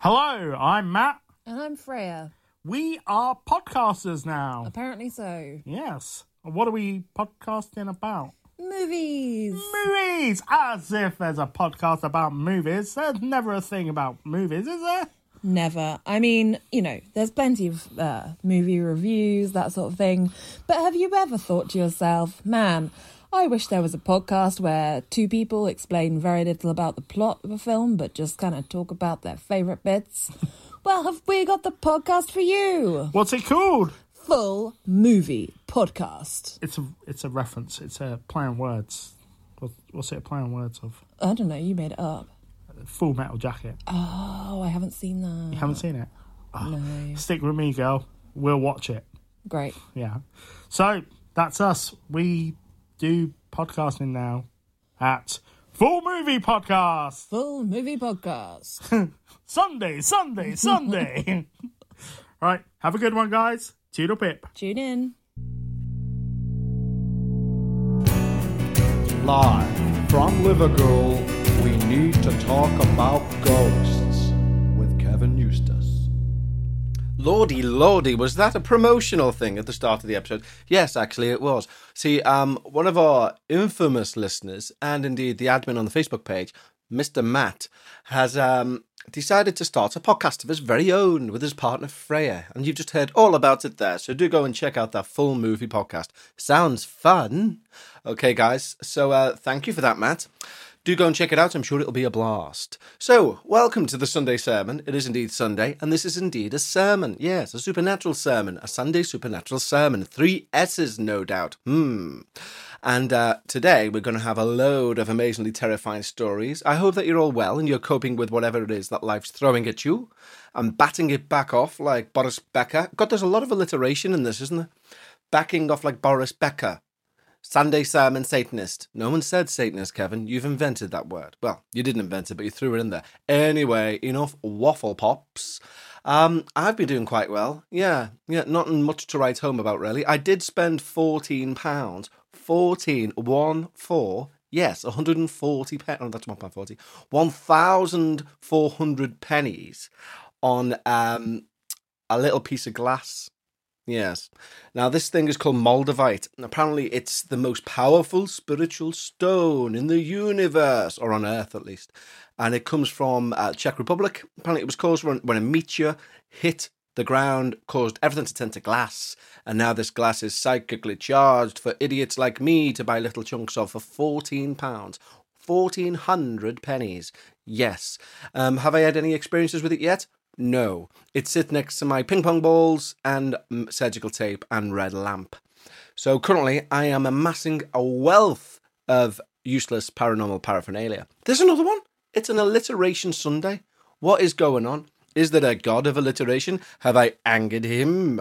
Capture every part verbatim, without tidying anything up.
Hello, I'm Matt. And I'm Freya. We are podcasters now. Apparently so. Yes. What are we podcasting about? Movies. Movies! As if there's a podcast about movies. There's never a thing about movies, is there? Never. I mean, you know, there's plenty of uh, movie reviews, that sort of thing. But have you ever thought to yourself, man, I wish there was a podcast where two people explain very little about the plot of a film, but just kind of talk about their favourite bits? Well, have we got the podcast for you? What's it called? Full Movie Podcast. It's a it's a reference. It's a play on words. What, what's it a play on words of? I don't know, you made it up. Full Metal Jacket. Oh, I haven't seen that. You haven't seen it? Oh, no. Stick with me, girl. We'll watch it. Great. Yeah. So, that's us. We do podcasting now at Full Movie Podcast. Full Movie Podcast. Sunday, Sunday, Sunday. All right. Have a good one, guys. Toodle pip. Tune in. Live from Liverpool, we need to talk about ghosts with Kevin Eustace. Lordy, lordy, was that a promotional thing at the start of the episode? Yes, actually it was. See, um, one of our infamous listeners, and indeed the admin on the Facebook page, Mister Matt, has um, decided to start a podcast of his very own with his partner Freya, and you've just heard all about it there, so do go and check out that Full Movie Podcast. Sounds fun. Okay, guys, so uh, thank you for that, Matt. Do go and check it out. I'm sure it'll be a blast. So, welcome to the Sunday Sermon. It is indeed Sunday, and this is indeed a sermon. Yes, a supernatural sermon. A Sunday supernatural sermon. Three S's, no doubt. Hmm. And uh, today we're going to have a load of amazingly terrifying stories. I hope that you're all well and you're coping with whatever it is that life's throwing at you and batting it back off like Boris Becker. God, there's a lot of alliteration in this, isn't there? Backing off like Boris Becker. Sunday Sermon Satanist. No one said Satanist, Kevin. You've invented that word. Well, you didn't invent it, but you threw it in there. Anyway, enough waffle pops. Um, I've been doing quite well. Yeah, yeah, not much to write home about, really. I did spend fourteen pounds. fourteen, one, four. Yes, one hundred forty pennies. Oh, that's one pound forty. one thousand four hundred pennies on um, a little piece of glass. Yes. Now, this thing is called Moldavite. Apparently, it's the most powerful spiritual stone in the universe, or on Earth at least. And it comes from uh, Czech Republic. Apparently, it was caused when, when a meteor hit the ground, caused everything to turn to glass. And now this glass is psychically charged for idiots like me to buy little chunks of for fourteen pounds. fourteen hundred pennies. Yes. Um, have I had any experiences with it yet? No. It sits next to my ping pong balls and surgical tape and red lamp. So currently I am amassing a wealth of useless paranormal paraphernalia. There's another one. It's an alliteration Sunday. What is going on? Is there a god of alliteration? Have I angered him?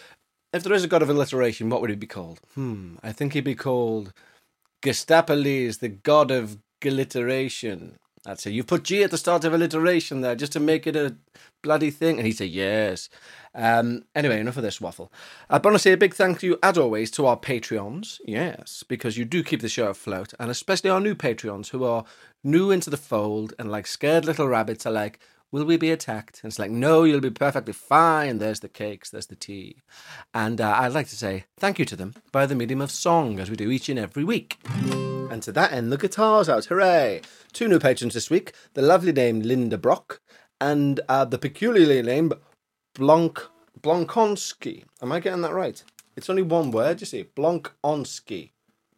If there is a god of alliteration, what would he be called? Hmm, I think he'd be called Gestapolis, the god of glitteration. I'd say, you put G at the start of alliteration there just to make it a bloody thing. And he'd say, yes. Um, anyway, enough of this waffle. I want to say a big thank you, as always, to our Patreons. Yes, because you do keep the show afloat. And especially our new Patreons who are new into the fold and like scared little rabbits are like, will we be attacked? And it's like, no, you'll be perfectly fine. There's the cakes, there's the tea. And uh, I'd like to say thank you to them by the medium of song, as we do each and every week. And to that end, the guitar's out. Hooray! Two new patrons this week. The lovely name Linda Brock and uh, the peculiarly named Blanc Blankonsky. Am I getting that right? It's only one word, you see. Blankonsky.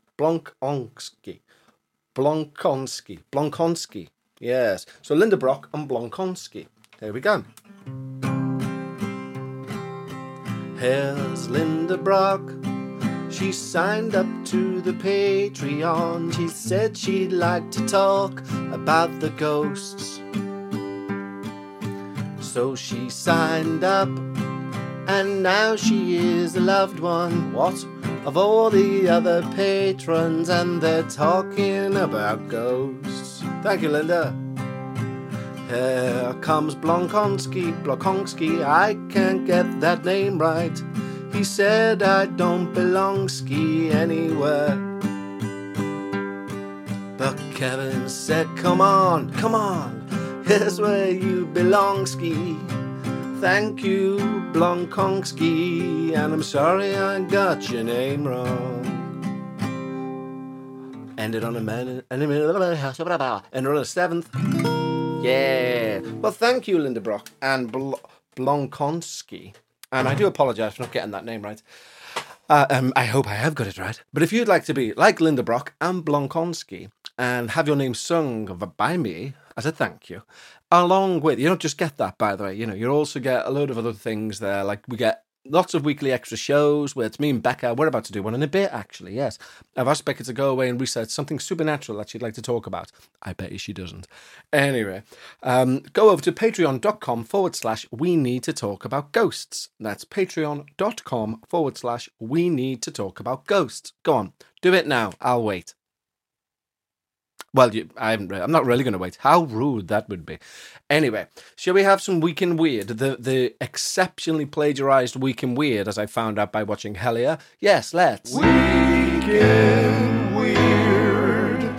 Blankonsky. Blankonsky. Blankonsky. Yes. So Linda Brock and Blankonsky. There we go. Here's Linda Brock. She signed up to the Patreon. She said she'd like to talk about the ghosts. So she signed up, and now she is the loved one. What? Of all the other patrons, and they're talking about ghosts. Thank you, Linda. Here comes Blankonsky, Blankonsky. I can't get that name right. He said I don't belong ski anywhere. But Kevin said, come on, come on. Here's where you belong, ski. Thank you, Blonkonski. And I'm sorry I got your name wrong. Ended on a man. Ended on a seventh. Yeah. Well, thank you, Linda Brock and Bl- Blonkonski. And I do apologise for not getting that name right. Uh, um, I hope I have got it right. But if you'd like to be like Linda Brock and Blonkonski and have your name sung by me as a thank you, along with, you don't just get that, by the way, you know, you also get a load of other things there. Like we get lots of weekly extra shows where it's me and Becca. We're about to do one in a bit, actually, yes. I've asked Becca to go away and research something supernatural that she'd like to talk about. I bet you she doesn't. Anyway, um, go over to patreon.com forward slash we need to talk about ghosts. That's patreon.com forward slash we need to talk about ghosts. Go on, do it now. I'll wait. Well, you, I haven't, I'm not really going to wait. How rude that would be. Anyway, shall we have some Week in Weird? The the exceptionally plagiarised Week in Weird, as I found out by watching Hellier. Yes, let's. Week in Weird.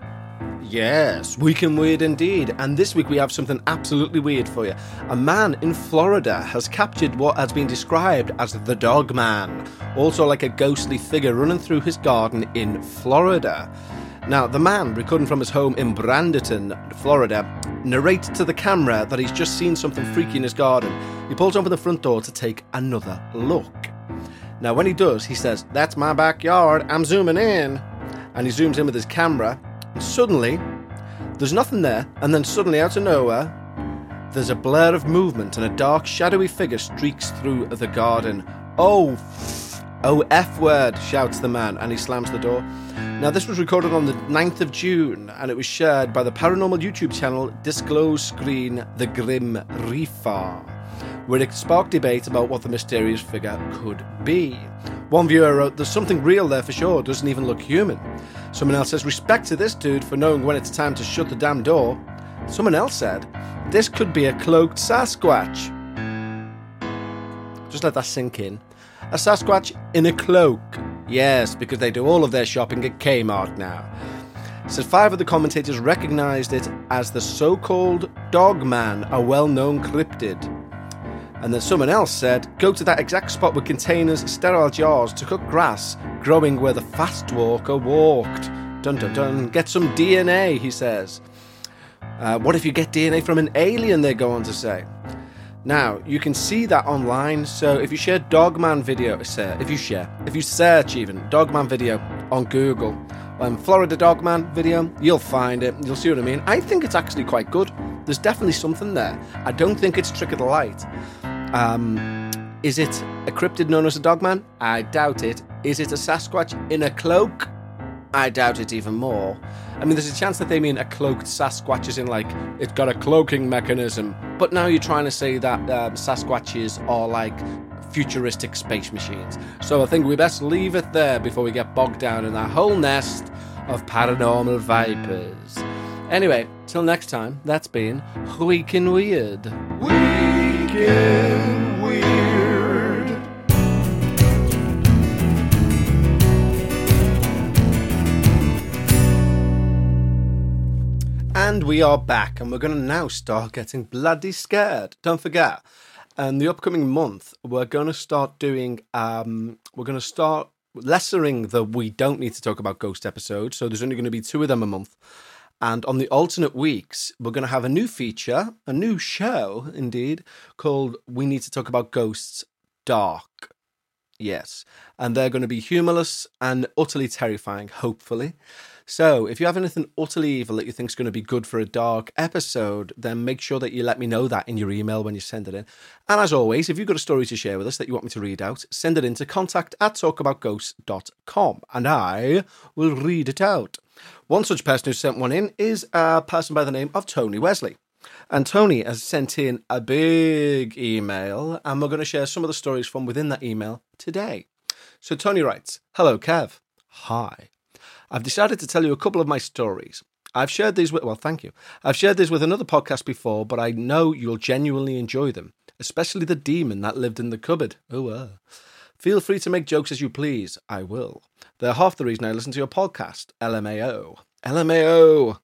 Yes, Week in Weird indeed. And this week we have something absolutely weird for you. A man in Florida has captured what has been described as the Dog Man, also like a ghostly figure running through his garden in Florida. Now, the man, recording from his home in Branderton, Florida, narrates to the camera that he's just seen something freaky in his garden. He pulls open the front door to take another look. Now, when he does, he says, "That's my backyard, I'm zooming in." And he zooms in with his camera, and suddenly, there's nothing there, and then suddenly, out of nowhere, there's a blur of movement, and a dark, shadowy figure streaks through the garden. "Oh, f- oh, F word," shouts the man, and he slams the door. Now, this was recorded on the ninth of June, and it was shared by the paranormal YouTube channel Disclose Screen The Grim Reaper, where it sparked debate about what the mysterious figure could be. One viewer wrote, "There's something real there for sure, doesn't even look human." Someone else says, "Respect to this dude for knowing when it's time to shut the damn door." Someone else said, "This could be a cloaked Sasquatch." Just let that sink in. A Sasquatch in a cloak. Yes, because they do all of their shopping at Kmart now. It says five of the commentators recognised it as the so-called Dog Man, a well-known cryptid. And then someone else said, "Go to that exact spot with containers, sterile jars to cook grass, growing where the fast walker walked. Dun dun dun, get some D N A," he says. Uh, what if you get D N A from an alien, they go on to say. Now, you can see that online, so if you share Dogman video, if you share, if you search even, Dogman video on Google, um, Florida Dogman video, you'll find it, you'll see what I mean. I think it's actually quite good. There's definitely something there. I don't think it's trick of the light. Um, is it a cryptid known as a Dogman? I doubt it. Is it a Sasquatch in a cloak? I doubt it even more. I mean, there's a chance that they mean a cloaked Sasquatch as in, like, it's got a cloaking mechanism. But now you're trying to say that um, Sasquatches are, like, futuristic space machines. So I think we best leave it there before we get bogged down in that whole nest of paranormal vipers. Anyway, till next time, that's been Week in Weird. Week in Weird. And we are back, and we're going to now start getting bloody scared. Don't forget, in the upcoming month, we're going to start doing, um, we're going to start lessering the We Don't Need to Talk About Ghost episodes, so there's only going to be two of them a month. And on the alternate weeks, we're going to have a new feature, a new show, indeed, called We Need to Talk About Ghosts Dark. Yes, and they're going to be humorless and utterly terrifying, hopefully. So, if you have anything utterly evil that you think is going to be good for a dark episode, then make sure that you let me know that in your email when you send it in. And as always, if you've got a story to share with us that you want me to read out, send it in to contact at talkaboutghosts dot com, and I will read it out. One such person who sent one in is a person by the name of Tony Wesley. And Tony has sent in a big email, and we're going to share some of the stories from within that email today. So Tony writes, "Hello, Kev. Hi. I've decided to tell you a couple of my stories. I've shared these with, well, thank you. I've shared these with another podcast before, but I know you'll genuinely enjoy them, especially the demon that lived in the cupboard. Oh, uh. Feel free to make jokes as you please. I will. They're half the reason I listen to your podcast. L M A O. L M A O.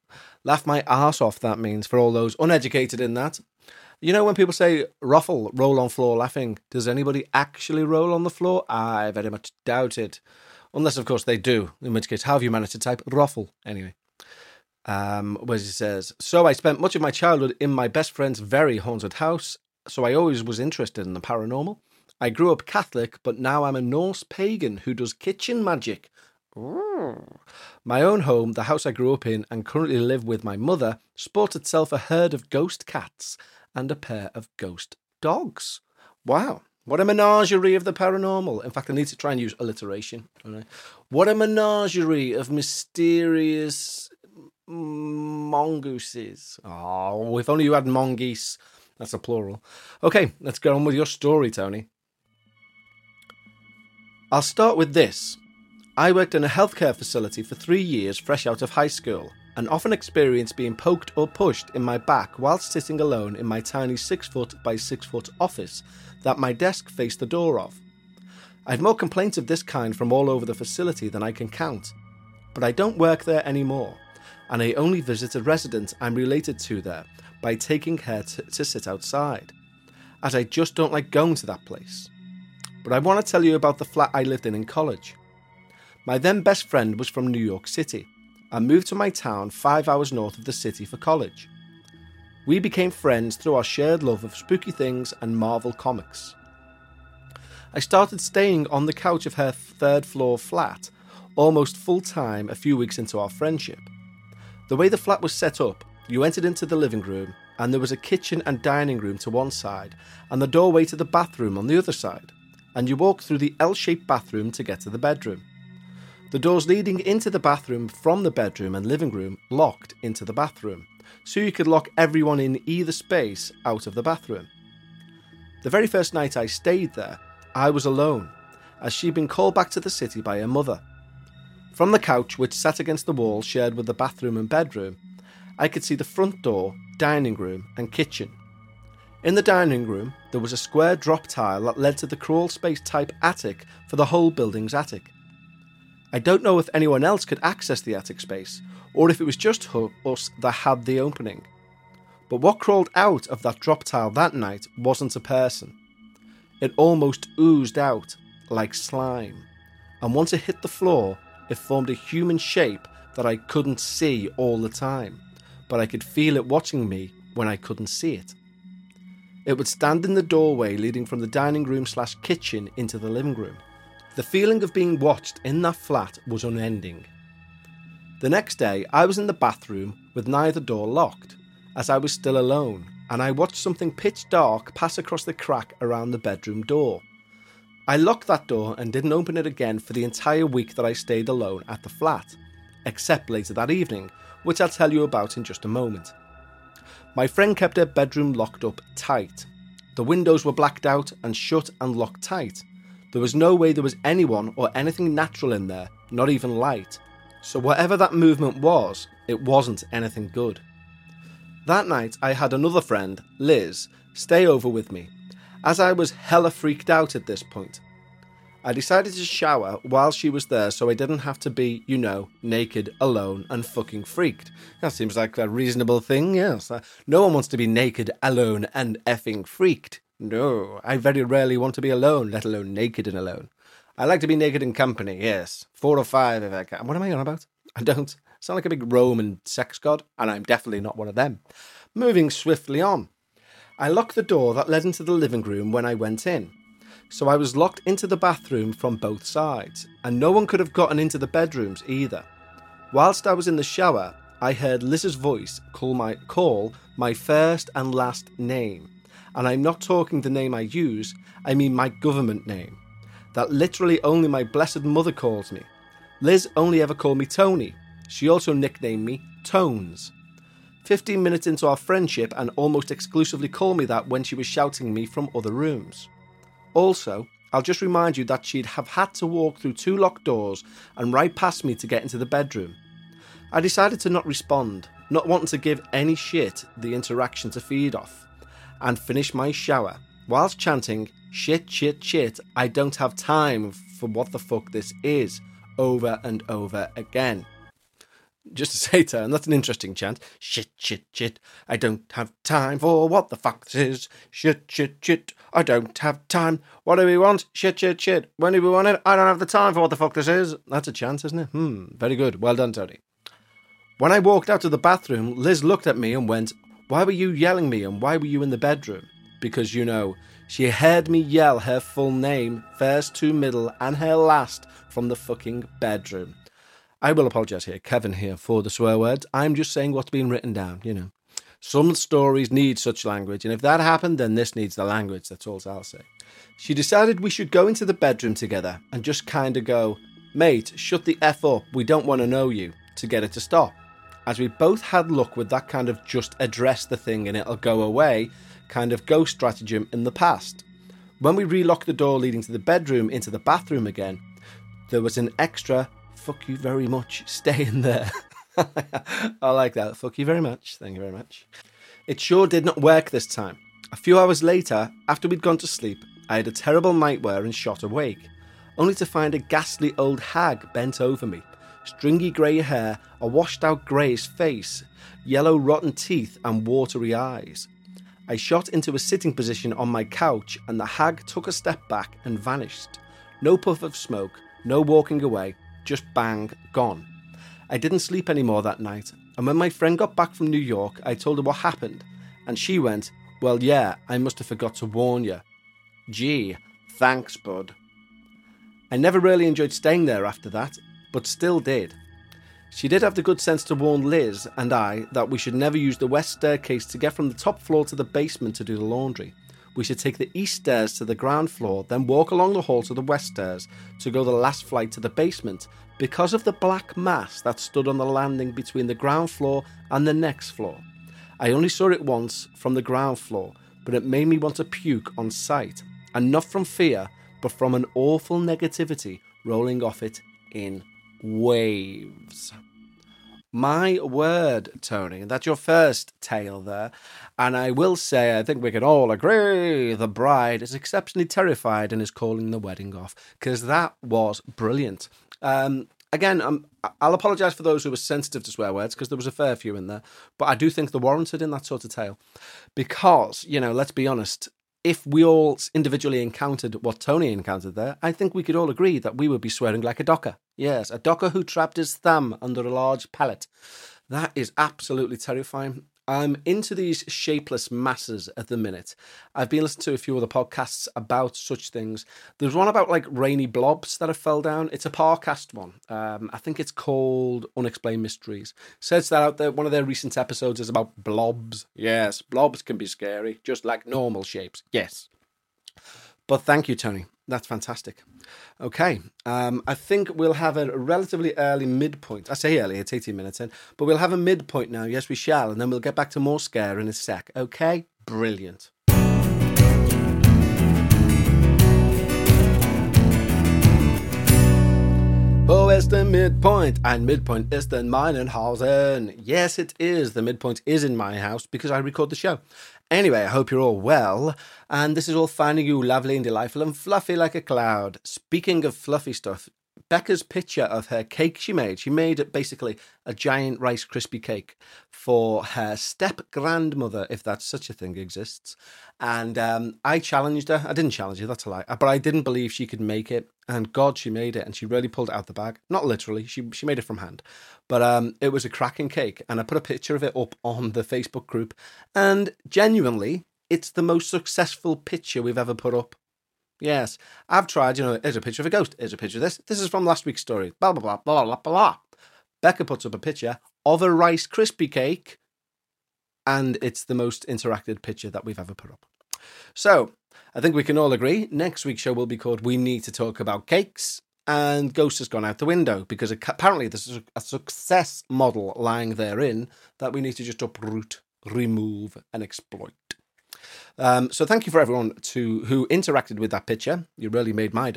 Laugh my arse off, that means, for all those uneducated in that. You know when people say ruffle, roll on floor laughing, does anybody actually roll on the floor? I very much doubt it. Unless, of course, they do, in which case, how have you managed to type ruffle? Anyway. Um, where he says, so I spent much of my childhood in my best friend's very haunted house, so I always was interested in the paranormal. I grew up Catholic, but now I'm a Norse pagan who does kitchen magic. Ooh. My own home, the house I grew up in and currently live with my mother, sports itself a herd of ghost cats and a pair of ghost dogs. Wow. What a menagerie of the paranormal. In fact, I need to try and use alliteration. Don't I? What a menagerie of mysterious mongooses. Oh, if only you had mongoose. That's a plural. Okay, let's get on with your story, Tony. I'll start with this. I worked in a healthcare facility for three years fresh out of high school, and often experienced being poked or pushed in my back whilst sitting alone in my tiny six foot by six foot office that my desk faced the door of. I had more complaints of this kind from all over the facility than I can count, but I don't work there anymore, and I only visit a resident I'm related to there by taking her to, to sit outside, as I just don't like going to that place. But I want to tell you about the flat I lived in in college. My then best friend was from New York City and moved to my town five hours north of the city for college. We became friends through our shared love of spooky things and Marvel comics. I started staying on the couch of her third floor flat, almost full time a few weeks into our friendship. The way the flat was set up, you entered into the living room and there was a kitchen and dining room to one side and the doorway to the bathroom on the other side, and you walked through the L-shaped bathroom to get to the bedroom. The doors leading into the bathroom from the bedroom and living room locked into the bathroom, so you could lock everyone in either space out of the bathroom. The very first night I stayed there, I was alone, as she'd been called back to the city by her mother. From the couch, which sat against the wall shared with the bathroom and bedroom, I could see the front door, dining room and kitchen. In the dining room, there was a square drop tile that led to the crawl space type attic for the whole building's attic. I don't know if anyone else could access the attic space, or if it was just us that had the opening. But what crawled out of that drop tile that night wasn't a person. It almost oozed out, like slime, and once it hit the floor, it formed a human shape that I couldn't see all the time, but I could feel it watching me when I couldn't see it. It would stand in the doorway leading from the dining room slash kitchen into the living room. The feeling of being watched in that flat was unending. The next day, I was in the bathroom with neither door locked, as I was still alone, and I watched something pitch dark pass across the crack around the bedroom door. I locked that door and didn't open it again for the entire week that I stayed alone at the flat, except later that evening, which I'll tell you about in just a moment. My friend kept her bedroom locked up tight. The windows were blacked out and shut and locked tight. There was no way there was anyone or anything natural in there, not even light. So whatever that movement was, it wasn't anything good. That night I had another friend, Liz, stay over with me, as I was hella freaked out at this point. I decided to shower while she was there so I didn't have to be, you know, naked, alone and fucking freaked. That seems like a reasonable thing, yes. No one wants to be naked, alone and effing freaked. No, I very rarely want to be alone, let alone naked and alone. I like to be naked in company, yes. Four or five if I can. What am I on about? I don't sound like a big Roman sex god, and I'm definitely not one of them. Moving swiftly on. I locked the door that led into the living room when I went in, so I was locked into the bathroom from both sides, and no one could have gotten into the bedrooms either. Whilst I was in the shower, I heard Liz's voice call my, call my first and last name. And I'm not talking the name I use, I mean my government name. That literally only my blessed mother calls me. Liz only ever called me Tony. She also nicknamed me Tones. Fifteen minutes into our friendship and almost exclusively called me that when she was shouting me from other rooms. Also, I'll just remind you that she'd have had to walk through two locked doors and right past me to get into the bedroom. I decided to not respond, not wanting to give any shit the interaction to feed off, and finish my shower, whilst chanting, shit, shit, shit, I don't have time for what the fuck this is, over and over again. just to say to her, and that's an interesting chant. Shit, shit, shit. I don't have time for what the fuck this is. Shit, shit, shit. I don't have time. What do we want? Shit, shit, shit. When do we want it? I don't have the time for what the fuck this is. That's a chant, isn't it? Hmm, very good. Well done, Tony. When I walked out of the bathroom, Liz looked at me and went, why were you yelling me and why were you in the bedroom? Because, you know, she heard me yell her full name, first to middle and her last, from the fucking bedroom. I will apologise here, Kevin here, for the swear words. I'm just saying what's been written down, you know. Some stories need such language, and if that happened, then this needs the language, that's all I'll say. She decided we should go into the bedroom together and just kind of go, mate, shut the F up, we don't want to know you, to get it to stop. As we both had luck with that kind of just address the thing and it'll go away kind of ghost stratagem in the past. When we relocked the door leading to the bedroom into the bathroom again, there was an extra, fuck you very much, stay in there. I like that. Fuck you very much. Thank you very much. It sure did not work this time. A few hours later, after we'd gone to sleep, I had a terrible nightmare and shot awake, only to find a ghastly old hag bent over me, stringy grey hair, a washed-out greyish face, yellow rotten teeth and watery eyes. I shot into a sitting position on my couch and the hag took a step back and vanished. No puff of smoke, no walking away, just bang, gone. I didn't sleep anymore that night, and when my friend got back from New York, I told her what happened, and she went, well, yeah, I must have forgot to warn you. Gee, thanks, bud. I never really enjoyed staying there after that, but still did. She did have the good sense to warn Liz and I that we should never use the west staircase to get from the top floor to the basement to do the laundry. We should take the east stairs to the ground floor, then walk along the hall to the west stairs to go the last flight to the basement, because of the black mass that stood on the landing between the ground floor and the next floor. I only saw it once from the ground floor, but it made me want to puke on sight, and not from fear, but from an awful negativity rolling off it in waves. My word, Tony, that's your first tale there. And I will say, I think we can all agree, the bride is exceptionally terrified and is calling the wedding off, because that was brilliant. Um, again, um, I'll apologise for those who were sensitive to swear words, because there was a fair few in there, but I do think they're warranted in that sort of tale. Because, you know, let's be honest, if we all individually encountered what Tony encountered there, I think we could all agree that we would be swearing like a docker. Yes, a docker who trapped his thumb under a large pallet. That is absolutely terrifying. I'm into these shapeless masses at the minute. I've been listening to a few other podcasts about such things. There's one about like rainy blobs that have fell down. It's a Parcast one. Um, I think it's called Unexplained Mysteries. Says that out there. One of their recent episodes is about blobs. Yes, blobs can be scary, just like normal shapes. Yes. But thank you, Tony. That's fantastic. Okay, um, I think we'll have a relatively early midpoint. I say early, it's eighteen minutes in, but we'll have a midpoint now. Yes, we shall, and then we'll get back to more scare in a sec. Okay, brilliant. Oh, it's the midpoint, and midpoint is in Meinenhausen. Yes, it is. The midpoint is in my house because I record the show. Anyway, I hope you're all well, and this is all finding you lovely and delightful and fluffy like a cloud. Speaking of fluffy stuff, Becca's picture of her cake she made, she made basically a giant Rice Krispie cake for her step-grandmother, if that such a thing exists. And um, I challenged her. I didn't challenge her, that's a lie. But I didn't believe she could make it. And God, she made it. And she really pulled it out the bag. Not literally. She she made it from hand. But um, it was a cracking cake. And I put a picture of it up on the Facebook group. And genuinely, it's the most successful picture we've ever put up. Yes, I've tried, you know, here's a picture of a ghost, here's a picture of this. This is from last week's story. Blah, blah, blah, blah, blah, blah. Becca puts up a picture of a Rice Krispie cake, and it's the most interactive picture that we've ever put up. So, I think we can all agree, next week's show will be called We Need to Talk About Cakes, and Ghost has gone out the window, because apparently there's a success model lying therein that we need to just uproot, remove, and exploit. Um, so thank you for everyone to who interacted with that picture. You really made my day.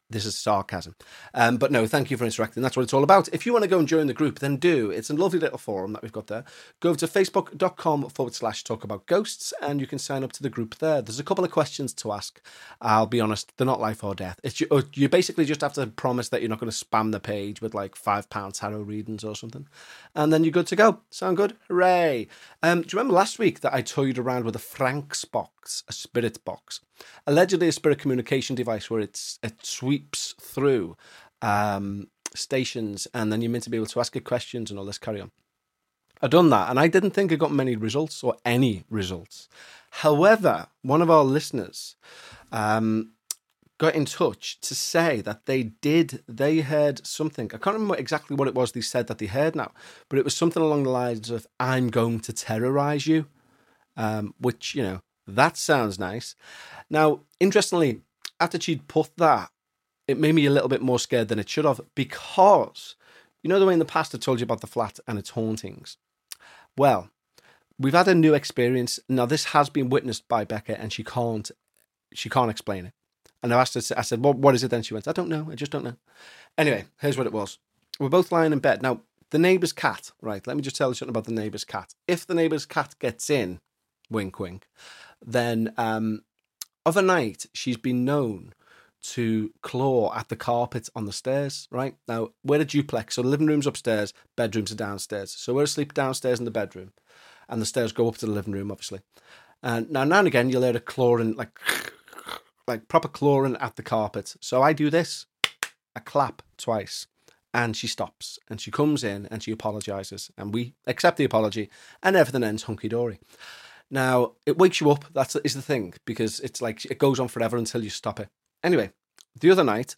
This is sarcasm. Um, but no, thank you for interacting. That's what it's all about. If you want to go and join the group, then do. It's a lovely little forum that we've got there. Go over to facebook.com forward slash talk about ghosts, and you can sign up to the group there. There's a couple of questions to ask. I'll be honest, they're not life or death. It's you, you basically just have to promise that you're not going to spam the page with like five pound tarot readings or something. And then you're good to go. Sound good? Hooray. Um, do you remember last week that I toyed around with a Frank's box, a spirit box? Allegedly a spirit communication device where it's it sweeps through um, stations, and then you're meant to be able to ask it questions and all this carry on. I've done that, and I didn't think I got many results or any results. However, one of our listeners um, got in touch to say that they did, they heard something. I can't remember exactly what it was they said that they heard now, but it was something along the lines of, I'm going to terrorize you, um, which, you know, that sounds nice. Now, interestingly, after she'd put that, it made me a little bit more scared than it should have, because, you know the way in the past I told you about the flat and its hauntings? Well, we've had a new experience. Now, this has been witnessed by Becca, and she can't, she can't explain it. And I asked her, I said, well, what is it then? She went, I don't know. I just don't know. Anyway, here's what it was. We're both lying in bed. Now, the neighbour's cat, right? Let me just tell you something about the neighbour's cat. If the neighbour's cat gets in, wink, wink, then um, overnight she's been known to claw at the carpet on the stairs, right? Now, we're a duplex, so the living room's upstairs, bedrooms are downstairs. So we're asleep downstairs in the bedroom, and the stairs go up to the living room, obviously. And now, now and again, you'll hear a clawing, like, like proper clawing at the carpet. So I do this, I clap twice, and she stops, and she comes in, and she apologises, and we accept the apology, and everything ends hunky-dory. Now, it wakes you up, that's is the thing, because it's like, it goes on forever until you stop it. Anyway, the other night,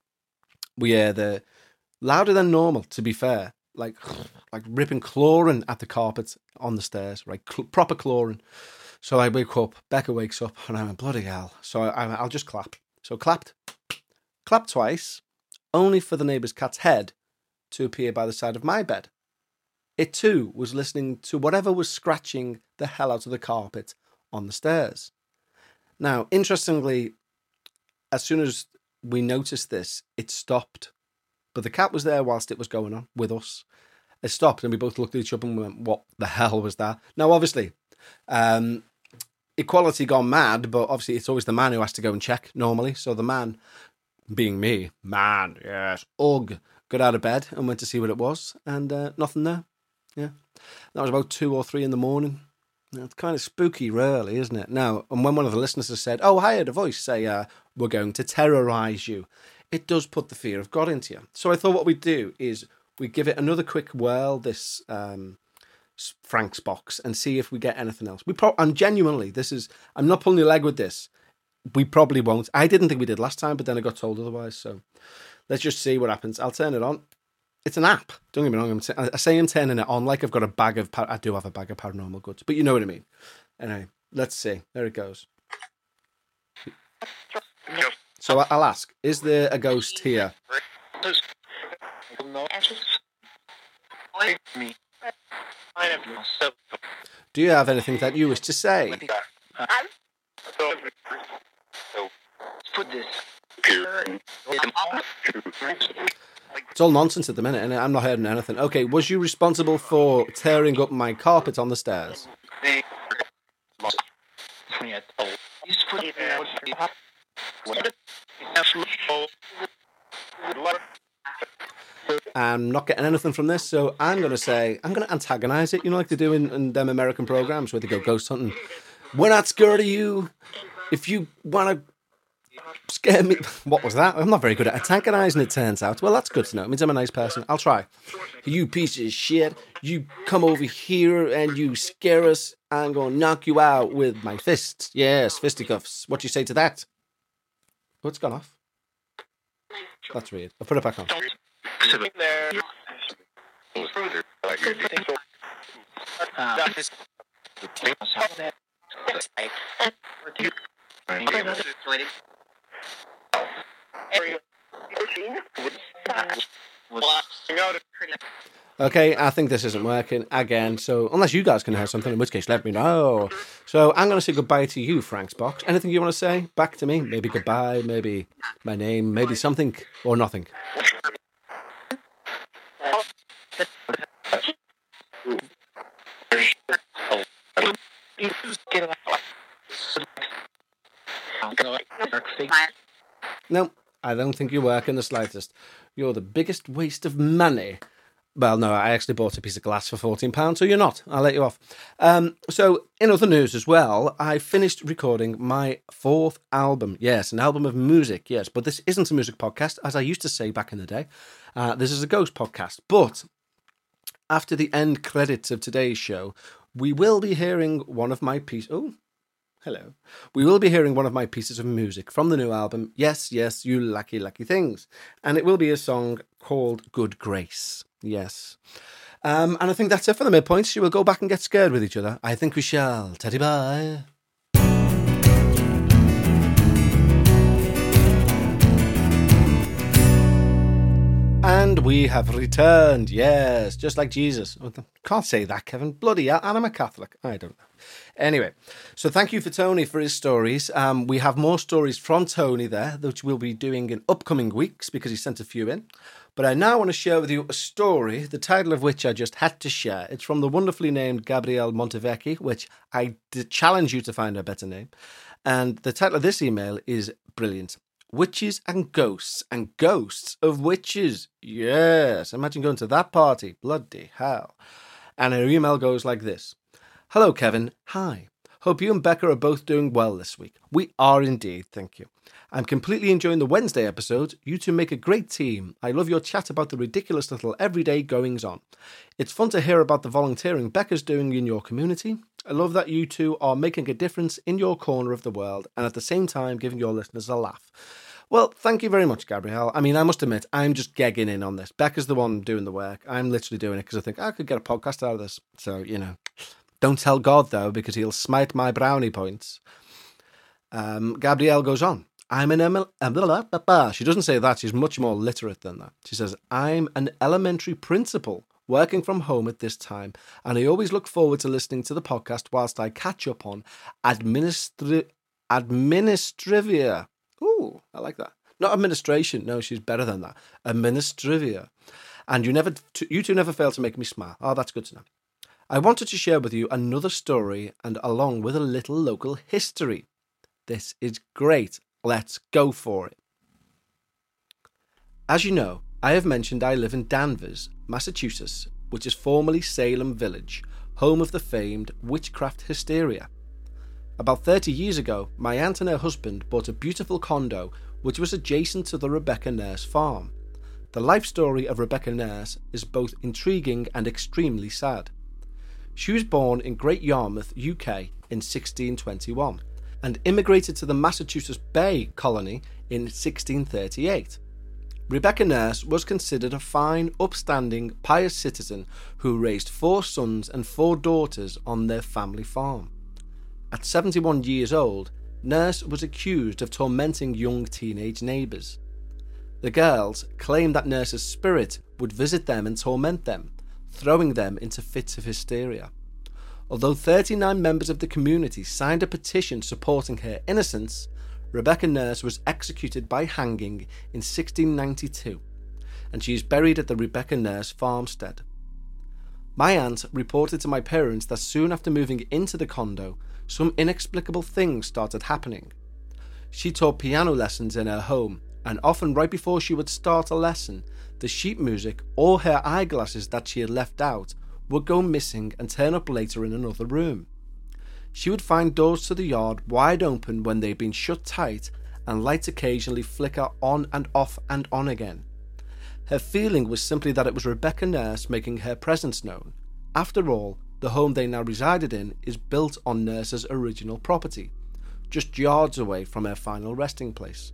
we hear the louder than normal, to be fair, like like ripping clawing at the carpet on the stairs, right? Cl- proper clawing. So I wake up, Becca wakes up, and I'm like, bloody hell. So I, I'll just clap. So clapped, clapped twice, only for the neighbour's cat's head to appear by the side of my bed. It too was listening to whatever was scratching the hell out of the carpet on the stairs. Now, interestingly, as soon as we noticed this, it stopped. But the cat was there whilst it was going on with us. It stopped, and we both looked at each other and went, what the hell was that? Now, obviously, um, equality gone mad, but obviously it's always the man who has to go and check normally. So the man, being me, man, yes, ugh, got out of bed and went to see what it was, and uh, nothing there. Yeah, that was about two or three in the morning. It's kind of spooky, really, isn't it? Now, and when one of the listeners has said, oh, I heard a voice say, uh, we're going to terrorise you, it does put the fear of God into you. So I thought what we'd do is we give it another quick whirl, this um, Frank's box, and see if we get anything else. We pro- And genuinely, this is, I'm not pulling your leg with this. We probably won't. I didn't think we did last time, but then I got told otherwise. So let's just see what happens. I'll turn it on. It's an app. Don't get me wrong. I'm t- I say I'm turning it on like I've got a bag of... Par- I do have a bag of paranormal goods, but you know what I mean. Anyway, let's see. There it goes. So I'll ask, is there a ghost here? Do you have anything that you wish to say? It's all nonsense at the minute, and I'm not hearing anything. Okay, was you responsible for tearing up my carpet on the stairs? I'm not getting anything from this, so I'm going to say, I'm going to antagonise it, you know, like they do in, in them American programmes where they go ghost hunting. We're not scared of you. If you want to scare me... What was that? I'm not very good at antagonising, it turns out. Well, that's good to know. It means I'm a nice person. I'll try. You piece of shit. You come over here and you scare us. I'm going to knock you out with my fists. Yes, fisticuffs. What do you say to that? Oh, it's gone off. That's weird. I'll put it back on. Okay, I think this isn't working again, so unless you guys can hear something, in which case let me know. So I'm going to say goodbye to you, Frank's Box. Anything you want to say back to me? Maybe goodbye, maybe my name, maybe something, or nothing. No, I don't think you work in the slightest. You're the biggest waste of money. Well, no, I actually bought a piece of glass for fourteen pounds, so you're not. I'll let you off. Um, so, in other news as well, I finished recording my fourth album. Yes, an album of music, yes. But this isn't a music podcast, as I used to say back in the day. Uh, this is a ghost podcast. But after the end credits of today's show, we will be hearing one of my pieces... Oh, hello. We will be hearing one of my pieces of music from the new album, Yes, Yes, You Lucky, Lucky Things. And it will be a song called Good Grace. Yes. Um, and I think that's it for the midpoints. She will go back and get scared with each other. I think we shall. Teddy bye. And we have returned. Yes, just like Jesus. Can't say that, Kevin. Bloody hell. And I'm a Catholic. I don't know. Anyway, so thank you for Tony for his stories. Um, we have more stories from Tony there, which we'll be doing in upcoming weeks because he sent a few in. But I now want to share with you a story, the title of which I just had to share. It's from the wonderfully named Gabrielle Montevecchi, which I did challenge you to find a better name. And the title of this email is brilliant. Witches and Ghosts, and Ghosts of Witches. Yes, imagine going to that party. Bloody hell. And her email goes like this. Hello, Kevin. Hi. Hope you and Becca are both doing well this week. We are indeed, thank you. I'm completely enjoying the Wednesday episodes. You two make a great team. I love your chat about the ridiculous little everyday goings-on. It's fun to hear about the volunteering Becca's doing in your community. I love that you two are making a difference in your corner of the world and at the same time giving your listeners a laugh. Well, thank you very much, Gabrielle. I mean, I must admit, I'm just gegging in on this. Becca's the one doing the work. I'm literally doing it because I think I could get a podcast out of this. So, you know, don't tell God, though, because he'll smite my brownie points. Um, Gabrielle goes on. I'm an em- She doesn't say that. She's much more literate than that. She says, I'm an elementary principal working from home at this time, and I always look forward to listening to the podcast whilst I catch up on administri- administrivia. Ooh, I like that. Not administration. No, she's better than that. Administrivia. And you never, you two never fail to make me smile. Oh, that's good to know. I wanted to share with you another story and along with a little local history. This is great. Let's go for it. As you know, I have mentioned I live in Danvers, Massachusetts, which is formerly Salem Village, home of the famed witchcraft hysteria. About thirty years ago, my aunt and her husband bought a beautiful condo which was adjacent to the Rebecca Nurse farm. The life story of Rebecca Nurse is both intriguing and extremely sad. She was born in Great Yarmouth, U K in sixteen twenty-one and immigrated to the Massachusetts Bay Colony in sixteen thirty-eight. Rebecca Nurse was considered a fine, upstanding, pious citizen who raised four sons and four daughters on their family farm. At seventy-one years old, Nurse was accused of tormenting young teenage neighbours. The girls claimed that Nurse's spirit would visit them and torment them, throwing them into fits of hysteria. Although thirty-nine members of the community signed a petition supporting her innocence, Rebecca Nurse was executed by hanging in sixteen ninety-two, and she is buried at the Rebecca Nurse farmstead. My aunt reported to my parents that soon after moving into the condo, some inexplicable things started happening. She taught piano lessons in her home, and often right before she would start a lesson, the sheet music or her eyeglasses that she had left out would go missing and turn up later in another room. She would find doors to the yard wide open when they'd been shut tight, and lights occasionally flicker on and off and on again. Her feeling was simply that it was Rebecca Nurse making her presence known. After all, the home they now resided in is built on Nurse's original property, just yards away from her final resting place.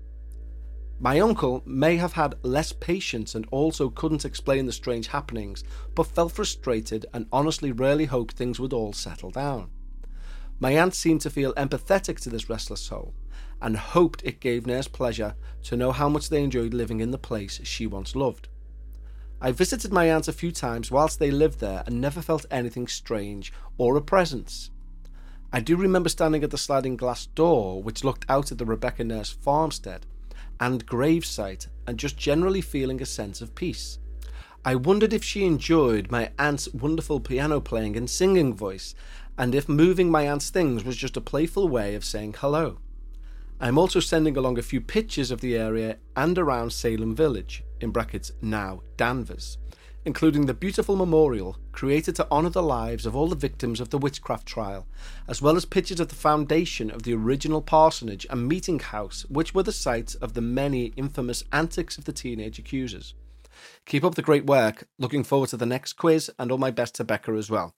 My uncle may have had less patience and also couldn't explain the strange happenings, but felt frustrated and honestly really hoped things would all settle down. My aunt seemed to feel empathetic to this restless soul, and hoped it gave Nurse pleasure to know how much they enjoyed living in the place she once loved. I visited my aunt a few times whilst they lived there and never felt anything strange or a presence. I do remember standing at the sliding glass door which looked out at the Rebecca Nurse farmstead and gravesite and just generally feeling a sense of peace. I wondered if she enjoyed my aunt's wonderful piano playing and singing voice, and if moving my aunt's things was just a playful way of saying hello. I'm also sending along a few pictures of the area and around Salem Village, in brackets now Danvers, including the beautiful memorial created to honour the lives of all the victims of the witchcraft trial, as well as pictures of the foundation of the original parsonage and meeting house, which were the sites of the many infamous antics of the teenage accusers. Keep up the great work. Looking forward to the next quiz, and all my best to Becca as well.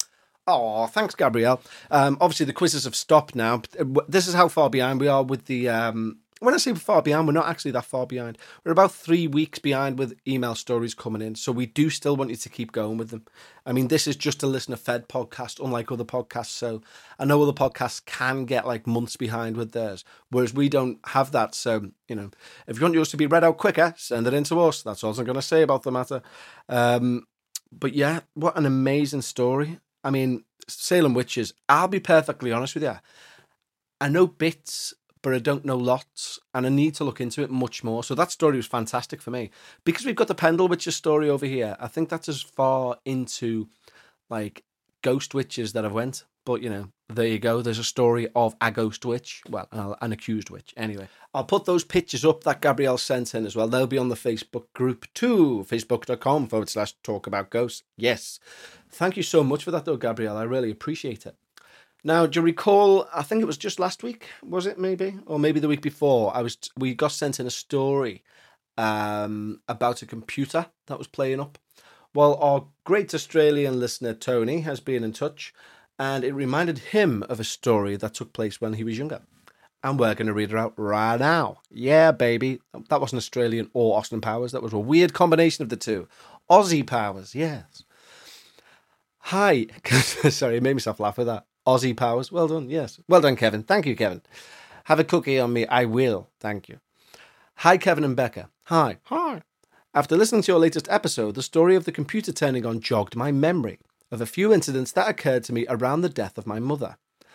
Oh, thanks, Gabrielle. Um, obviously, the quizzes have stopped now. This is how far behind we are with the... Um, when I say far behind, we're not actually that far behind. We're about three weeks behind with email stories coming in, so we do still want you to keep going with them. I mean, this is just a listener-fed podcast, unlike other podcasts, so I know other podcasts can get like months behind with theirs, whereas we don't have that. So, you know, if you want yours to be read out quicker, send it in to us. That's all I'm going to say about the matter. Um, but yeah, what an amazing story. I mean, Salem Witches, I'll be perfectly honest with you. I know bits, but I don't know lots, and I need to look into it much more. So that story was fantastic for me. Because we've got the Pendle Witches story over here, I think that's as far into, like, ghost witches that I've went. But, you know, there you go. There's a story of a ghost witch. Well, an accused witch. Anyway, I'll put those pictures up that Gabrielle sent in as well. They'll be on the Facebook group too. Facebook.com forward slash talk about ghosts. Yes. Thank you so much for that, though, Gabrielle. I really appreciate it. Now, do you recall, I think it was just last week, was it maybe? Or maybe the week before, I was we got sent in a story um, about a computer that was playing up. Well, our great Australian listener, Tony, has been in touch, and it reminded him of a story that took place when he was younger. And we're going to read it out right now. Yeah, baby. That wasn't Australian or Austin Powers. That was a weird combination of the two. Aussie Powers, yes. Hi. Sorry, it made myself laugh with that. Aussie Powers. Well done, yes. Well done, Kevin. Thank you, Kevin. Have a cookie on me. I will. Thank you. Hi, Kevin and Becca. Hi. Hi. After listening to your latest episode, the story of the computer turning on jogged my memory of a few incidents that occurred to me around the death of my mother.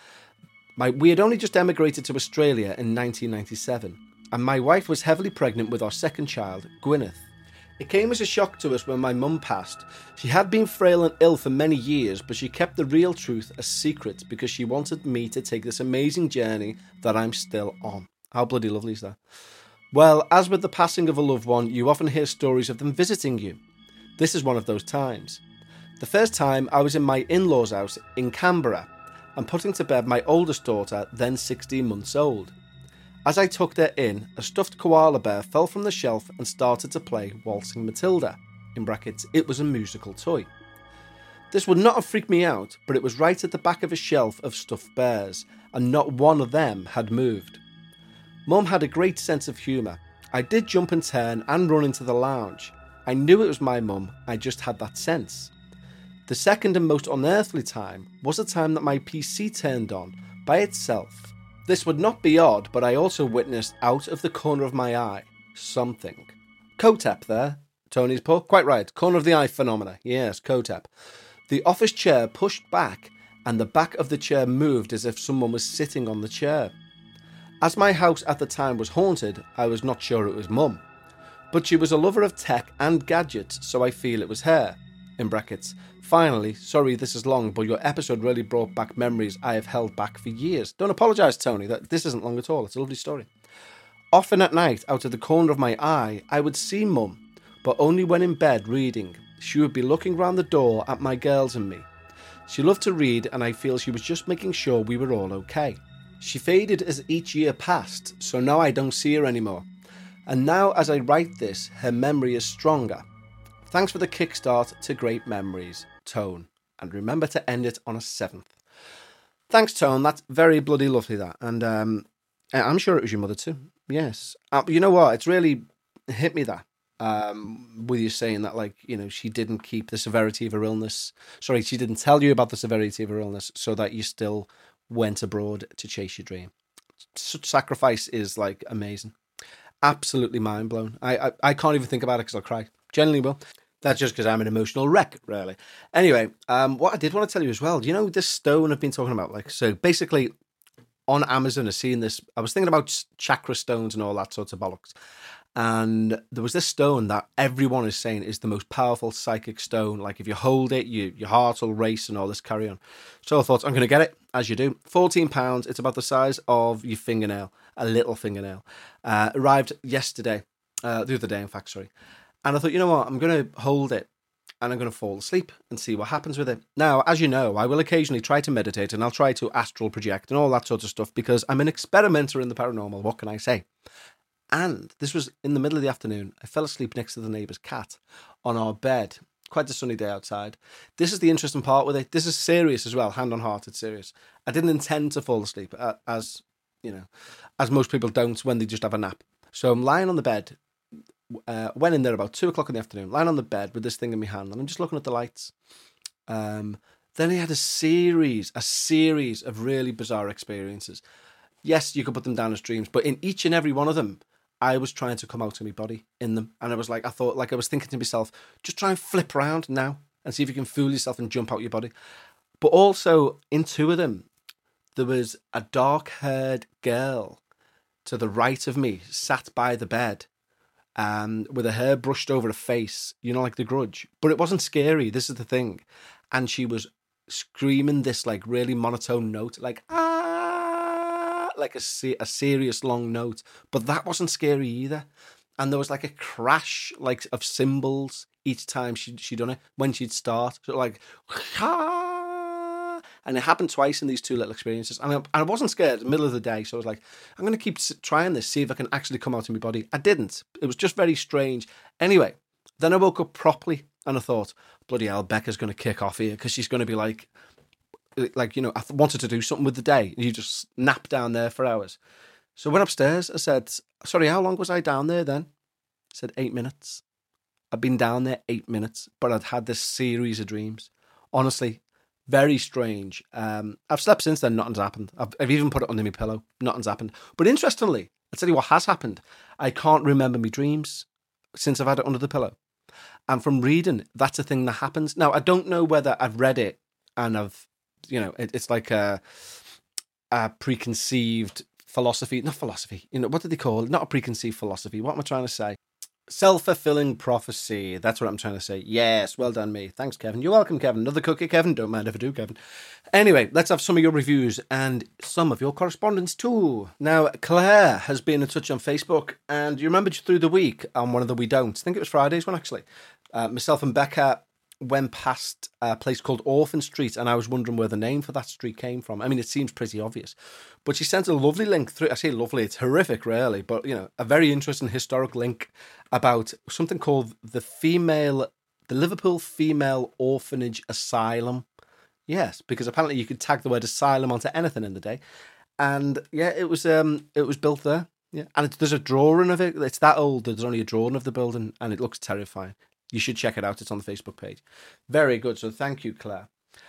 My, we had only just emigrated to Australia in nineteen ninety-seven, and my wife was heavily pregnant with our second child, Gwyneth. It came as a shock to us when my mum passed. She had been frail and ill for many years, but she kept the real truth a secret because she wanted me to take this amazing journey that I'm still on. How bloody lovely is that? Well, as with the passing of a loved one, you often hear stories of them visiting you. This is one of those times. The first time I was in my in-laws' house in Canberra and putting to bed my oldest daughter, then sixteen months old. As I tucked her in, a stuffed koala bear fell from the shelf and started to play Waltzing Matilda. In brackets, it was a musical toy. This would not have freaked me out, but it was right at the back of a shelf of stuffed bears, and not one of them had moved. Mum had a great sense of humour. I did jump and turn and run into the lounge. I knew it was my mum, I just had that sense. The second and most unearthly time was the time that my P C turned on by itself. This would not be odd, but I also witnessed out of the corner of my eye something. Kotep there, Tony's put. Quite right, corner of the eye phenomena. Yes, Kotep. The office chair pushed back and the back of the chair moved as if someone was sitting on the chair. As my house at the time was haunted, I was not sure it was Mum. But she was a lover of tech and gadgets, so I feel it was her. In brackets, finally, sorry this is long, but your episode really brought back memories I have held back for years. Don't apologise, Tony, that this isn't long at all. It's a lovely story. Often at night, out of the corner of my eye, I would see Mum, but only when in bed reading. She would be looking round the door at my girls and me. She loved to read, and I feel she was just making sure we were all okay. She faded as each year passed, so now I don't see her anymore. And now as I write this, her memory is stronger. Thanks for the kickstart to great memories, Tone. And remember to end it on a seventh. Thanks, Tone. That's very bloody lovely, that. And um, I'm sure it was your mother too. Yes. Uh, you know what? It's really hit me that. Um, with you saying that, like, you know, she didn't keep the severity of her illness. Sorry, she didn't tell you about the severity of her illness so that you still went abroad to chase your dream. Such sacrifice is, like, amazing. Absolutely mind blown. I, I, I can't even think about it because I'll cry. Genuinely will. That's just because I'm an emotional wreck, really. Anyway, um, what I did want to tell you as well, do you know this stone I've been talking about? Like, so basically, on Amazon, I've seen this. I was thinking about chakra stones and all that sort of bollocks. And there was this stone that everyone is saying is the most powerful psychic stone. Like, if you hold it, you, your heart will race and all this carry on. So I thought, I'm going to get it, as you do. fourteen pounds. It's about the size of your fingernail, a little fingernail. Uh, arrived yesterday, uh, the other day, in fact, sorry. And I thought, you know what, I'm going to hold it and I'm going to fall asleep and see what happens with it. Now, as you know, I will occasionally try to meditate and I'll try to astral project and all that sort of stuff because I'm an experimenter in the paranormal. What can I say? And this was in the middle of the afternoon. I fell asleep next to the neighbour's cat on our bed. Quite a sunny day outside. This is the interesting part with it. This is serious as well. Hand on heart, it's serious. I didn't intend to fall asleep, uh, as you know, as most people don't when they just have a nap. So I'm lying on the bed. Uh, went in there about two o'clock in the afternoon, lying on the bed with this thing in my hand, and I'm just looking at the lights. Um, then he had a series, a series of really bizarre experiences. Yes, you could put them down as dreams, but in each and every one of them, I was trying to come out of my body in them. And I was like, I thought, like I was thinking to myself, just try and flip around now and see if you can fool yourself and jump out your body. But also, in two of them, there was a dark-haired girl to the right of me, sat by the bed, um, with her hair brushed over her face, you know, like The Grudge. But it wasn't scary, this is the thing. And she was screaming this, like, really monotone note, like, ah, like a, se- a serious long note. But that wasn't scary either. And there was, like, a crash, like, of cymbals each time she she done it, when she'd start. So, like, ah. And it happened twice in these two little experiences. And I, and I wasn't scared in the middle of the day. So I was like, I'm going to keep trying this, see if I can actually come out of my body. I didn't. It was just very strange. Anyway, then I woke up properly and I thought, bloody hell, Becca's going to kick off here because she's going to be like, like, you know, I wanted to do something with the day. You just nap down there for hours. So I went upstairs. I said, sorry, how long was I down there then? I said, eight minutes. I'd been down there eight minutes, but I'd had this series of dreams. Honestly, very strange. Um, I've slept since then. Nothing's happened. I've, I've even put it under my pillow. Nothing's happened. But interestingly, I'll tell you what has happened. I can't remember my dreams since I've had it under the pillow. And from reading, that's a thing that happens. Now, I don't know whether I've read it and I've, you know, it, it's like a, a preconceived philosophy. Not philosophy. You know, what do they call it? Not a preconceived philosophy. What am I trying to say? Self-fulfilling prophecy. That's what I'm trying to say. Yes, well done, me. Thanks, Kevin. You're welcome, Kevin. Another cookie, Kevin. Don't mind if I do, Kevin. Anyway, let's have some of your reviews and some of your correspondence too. Now, Claire has been in touch on Facebook, and you remember through the week on one of the We Don't. I think it was Friday's one, actually. Uh, myself and Becca went past a place called Orphan Street, and I was wondering where the name for that street came from. I mean, it seems pretty obvious. But she sent a lovely link through. I say lovely, it's horrific, really, but, you know, a very interesting historic link about something called the female, the Liverpool Female Orphanage Asylum. Yes, because apparently you could tag the word asylum onto anything in the day. And, yeah, it was um, it was built there. Yeah, and it, there's a drawing of it. It's that old, there's only a drawing of the building, and it looks terrifying. You should check it out. It's on the Facebook page. Very good. So thank you, Claire.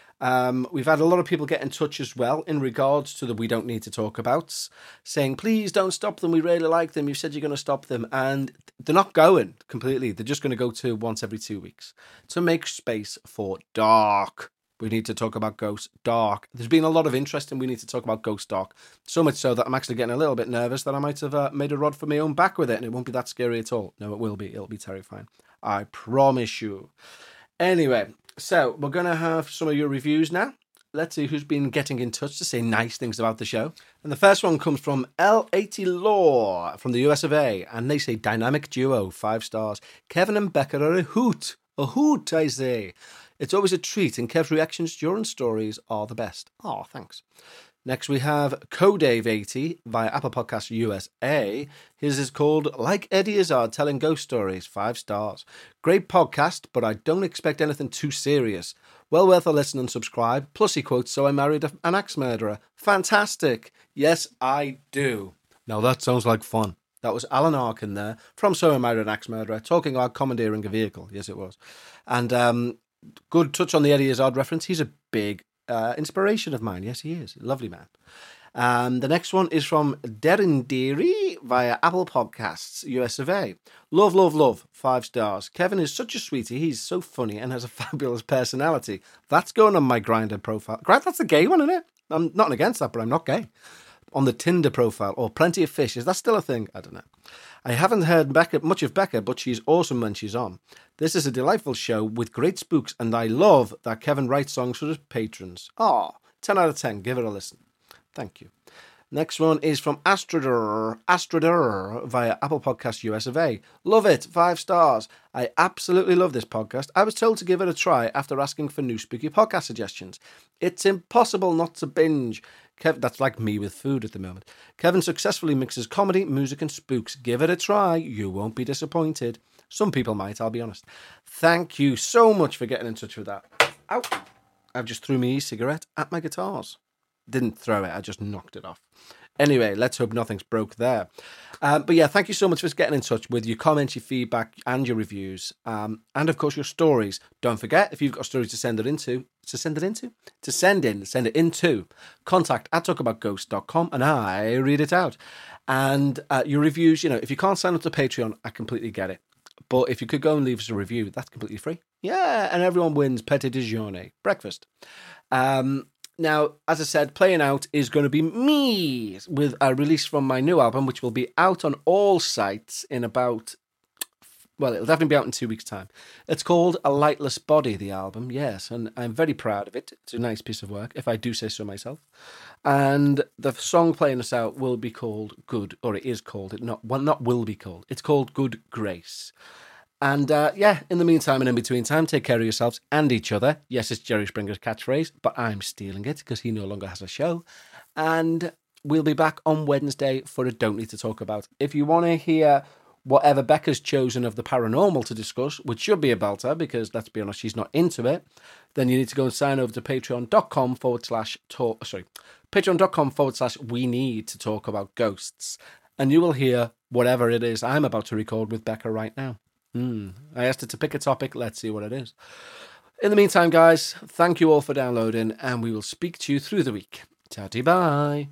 Um, we've had a lot of people get in touch as well in regards to the We Don't Need to Talk About, saying, please don't stop them. We really like them. You said you're going to stop them. And they're not going completely. They're just going to go to once every two weeks to make space for dark. We need to talk about Ghost Dark. There's been a lot of interest in we need to talk about Ghost Dark. So much so that I'm actually getting a little bit nervous that I might have uh, made a rod for my own back with it. And it won't be that scary at all. No, it will be. It'll be terrifying. I promise you. Anyway, so we're going to have some of your reviews now. Let's see who's been getting in touch to say nice things about the show. And the first one comes from L eighty Law from the U S of A. And they say, dynamic duo, five stars. Kevin and Becca are a hoot. A hoot, I say. It's always a treat, and Kev's reactions during stories are the best. Oh, thanks. Next, we have Codave eighty via Apple Podcasts U S A. His is called Like Eddie Izzard Telling Ghost Stories, five stars. Great podcast, but I don't expect anything too serious. Well worth a listen and subscribe. Plus, he quotes, so I married an axe murderer. Fantastic. Yes, I do. Now, that sounds like fun. That was Alan Arkin there from So I Married an Axe Murderer talking about commandeering a vehicle. Yes, it was. And um, good touch on the Eddie Izzard reference. He's a big Uh, inspiration of mine. Yes, he is. Lovely man. Um, the next one is from Derin Deary via Apple Podcasts, U S of A. Love, love, love. Five stars. Kevin is such a sweetie. He's so funny and has a fabulous personality. That's going on my Grindr profile. Grindr, that's a gay one, isn't it? I'm not against that, but I'm not gay. On the Tinder profile, or Plenty of Fish. Is that still a thing? I don't know. I haven't heard Becca, much of Becca, but she's awesome when she's on. This is a delightful show with great spooks, and I love that Kevin writes songs for his patrons. Aw, ten out of ten. Give it a listen. Thank you. Next one is from Astrader, Astrader via Apple Podcasts U S of A. Love it. Five stars. I absolutely love this podcast. I was told to give it a try after asking for new spooky podcast suggestions. It's impossible not to binge. Kev, that's like me with food at the moment. Kevin successfully mixes comedy, music, and spooks. Give it a try. You won't be disappointed. Some people might, I'll be honest. Thank you so much for getting in touch with that. Ow. I've just threw my e-cigarette at my guitars. Didn't throw it, I just knocked it off. Anyway, let's hope nothing's broke there. Um, but yeah, thank you so much for getting in touch with your comments, your feedback, and your reviews. Um, and of course, your stories. Don't forget, if you've got a story to send it into, to send it into? To send in, send it into contact at talkaboutghosts dot com, and I read it out. And uh, your reviews, you know, if you can't sign up to Patreon, I completely get it. But if you could go and leave us a review, that's completely free. Yeah, and everyone wins petit déjeuner, breakfast. Um... Now, as I said, Playing Out is going to be me with a release from my new album, which will be out on all sites in about, well, it'll definitely be out in two weeks' time. It's called A Lightless Body, the album, yes, and I'm very proud of it. It's a nice piece of work, if I do say so myself. And the song playing us out will be called Good, or it is called, it not, well, not will be called, it's called Good Grace. And uh, yeah, in the meantime and in between time, take care of yourselves and each other. Yes, it's Jerry Springer's catchphrase, but I'm stealing it because he no longer has a show. And we'll be back on Wednesday for a Don't Need to Talk About. If you want to hear whatever Becca's chosen of the paranormal to discuss, which should be a belter because, let's be honest, she's not into it, then you need to go and sign over to patreon.com forward slash talk, sorry, patreon.com forward slash we need to talk about ghosts. And you will hear whatever it is I'm about to record with Becca right now. Hmm. I asked her to pick a topic. Let's see what it is. In the meantime, guys, thank you all for downloading, and we will speak to you through the week. Ta-ta, bye.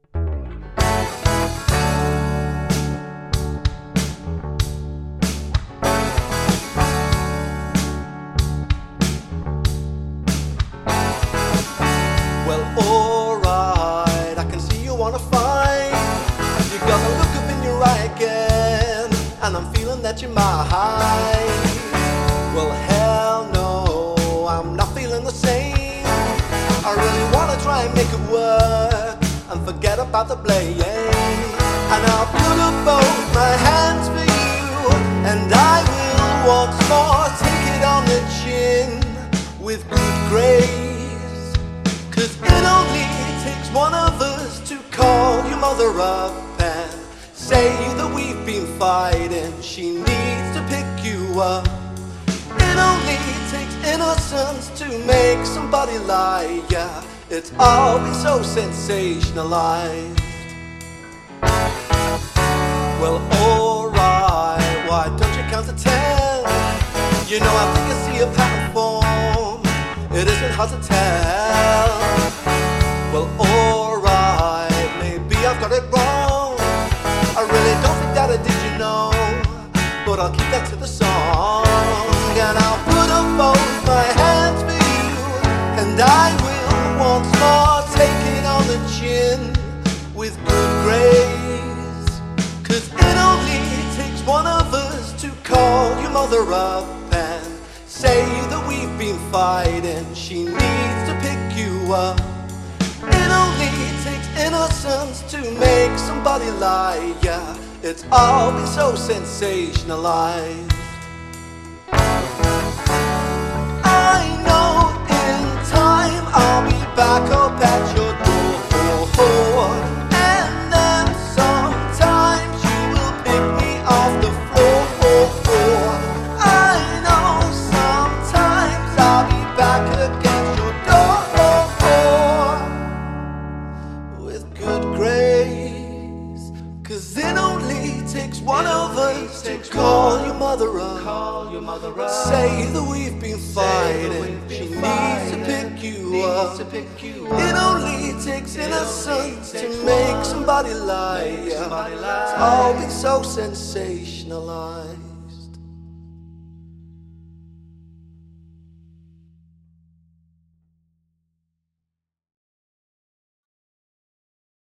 Well, alright, I can see you wanna fight. You got the look up in your eye again, and I'm feeling that you're mine. Well, hell no, I'm not feeling the same. I really wanna try and make it work and forget about the blame. And I'll put up both my hands for you, and I will once more take it on the chin with good grace. Cause it only takes one of us to call your mother up and say that we've been fighting. She needs to pick you up. It only takes innocence to make somebody lie. Yeah, it's all been so sensationalized. Well, alright, why don't you count to ten? You know, I think I see a pattern form. It isn't hard to tell. Well, alright, maybe I've got it wrong. I really don't think that I did, you know, but I'll keep that to the song. And I'll put up both my hands for you, and I will once more take it on the chin with good grace. Cause it only takes one of us to call your mother up and say that we've been fighting. She needs to pick you up. It only takes innocence to make somebody lie. Yeah, it's all been so sensationalized. I know in time I'll be back up at your door, and then sometimes you will pick me off the floor. I know sometimes I'll be back against your door with good grace. Cause it only takes one of us to call your mother up, say that we've been fighting. She needs to pick you up. up. It only takes innocence to make somebody lie. It's all been so sensationalized.